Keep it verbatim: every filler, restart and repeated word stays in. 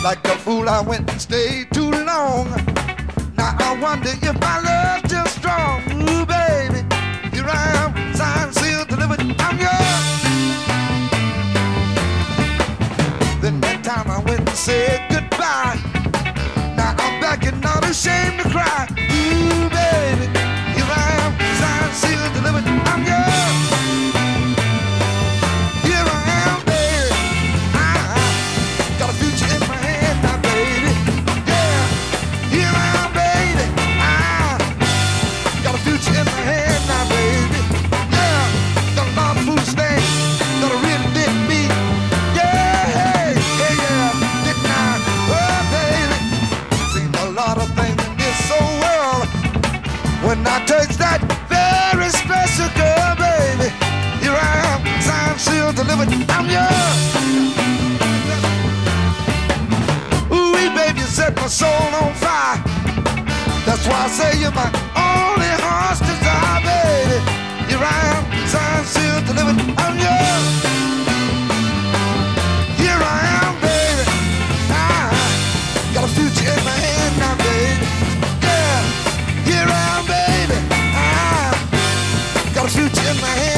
Like a fool, I went and stayed too long. Now I wonder if my love's still strong. Ooh, baby, here I am, signed, sealed, delivered, I'm yours. Then that time I went and said goodbye. Now I'm back and not ashamed to cry. Ooh, baby, here I am, signed, sealed, delivered, I'm yours. Here I am, baby, I got a future in my hand now, baby. Yeah, here I am, baby, I got a future in my hand now, baby. Yeah, got a lot of foolish things that I really didn't mean. Yeah, hey, hey, yeah, didn't I? Oh, baby, seen a lot of things in this old world. When I touch that very special girl, baby, here I am, signed, sealed, delivered, I'm yours. Ooh, baby, you set my soul on fire. That's why I say you're my only heart's desire, baby. Here I am, signed, sealed, delivered, I'm yours. Here I am, baby, I got a future in my hand now, baby. Yeah, here I am, baby, I got a future in my hand.